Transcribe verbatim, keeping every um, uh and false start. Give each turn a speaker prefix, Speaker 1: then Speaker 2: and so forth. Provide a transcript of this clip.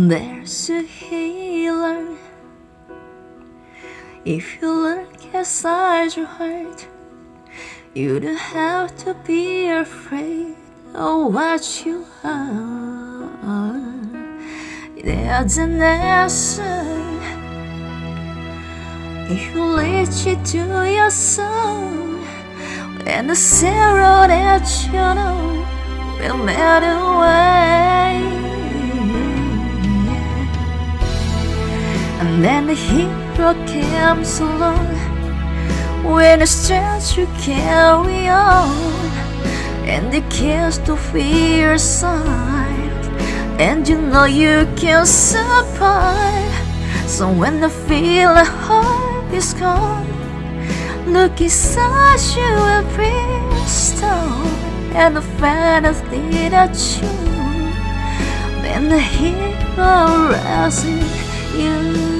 Speaker 1: There's a healer. If you look inside your heart, you don't have to be afraid of what you are. There's an answer. If you reach it to your soul, and the sorrow that you know will melt away. And then the hero comes along with the strength you carry on, and the kiss to fear aside, and you know you can survive. So when I feel the heart is gone, look inside you and breathe stone, and the fantasy that you, then the hero rises you.